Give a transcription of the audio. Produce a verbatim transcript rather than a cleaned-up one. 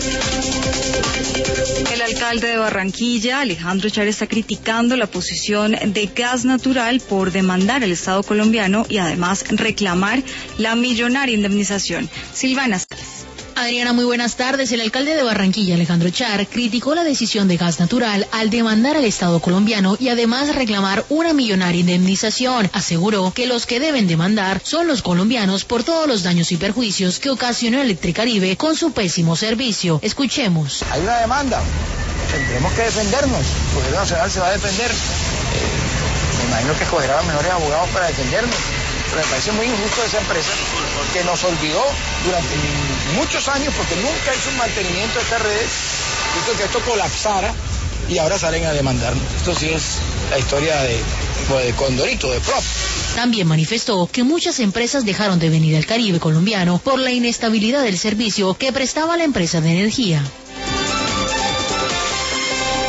El alcalde de Barranquilla, Alejandro Char, está criticando la posición de Gas Natural por demandar al Estado colombiano y además reclamar la millonaria indemnización. Silvana Sales. Adriana, muy buenas tardes. El alcalde de Barranquilla, Alejandro Char, criticó la decisión de Gas Natural al demandar al Estado colombiano y además reclamar una millonaria indemnización. Aseguró que los que deben demandar son los colombianos por todos los daños y perjuicios que ocasionó Electricaribe con su pésimo servicio. Escuchemos. Hay una demanda, tendremos que defendernos, el gobierno nacional se va a defender. Eh, me imagino que escogerá los mejores abogados para defendernos. Pero me parece muy injusto esa empresa que nos olvidó durante muchos años porque nunca hizo un mantenimiento de estas redes, hizo que esto colapsara y ahora salen a demandarnos. Esto sí es la historia de, de Condorito, de Flop. También manifestó que muchas empresas dejaron de venir al Caribe colombiano por la inestabilidad del servicio que prestaba la empresa de energía.